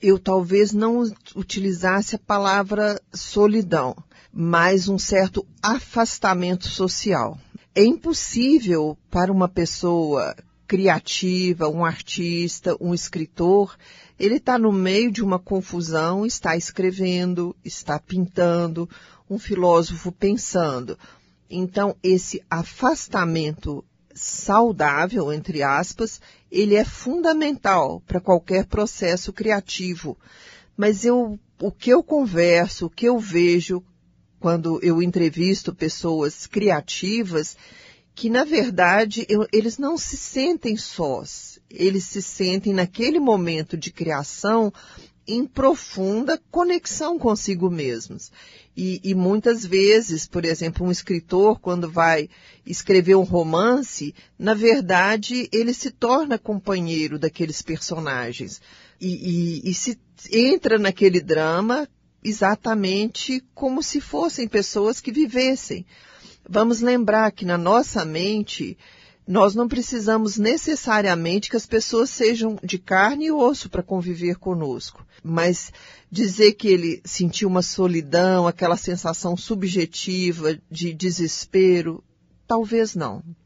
eu talvez não utilizasse a palavra solidão, mas um certo afastamento social. É impossível para uma pessoa criativa, um artista, um escritor, ele está no meio de uma confusão, está escrevendo, está pintando, um filósofo pensando. Então, esse afastamento saudável, entre aspas, ele é fundamental para qualquer processo criativo. Mas o que eu converso, o que eu vejo quando eu entrevisto pessoas criativas, que na verdade eles não se sentem sós, eles se sentem naquele momento de criação em profunda conexão consigo mesmos. E muitas vezes, por exemplo, um escritor, quando vai escrever um romance, na verdade, ele se torna companheiro daqueles personagens. E se entra naquele drama exatamente como se fossem pessoas que vivessem. Vamos lembrar que na nossa mente, nós não precisamos necessariamente que as pessoas sejam de carne e osso para conviver conosco. Mas dizer que ele sentiu uma solidão, aquela sensação subjetiva de desespero, talvez não.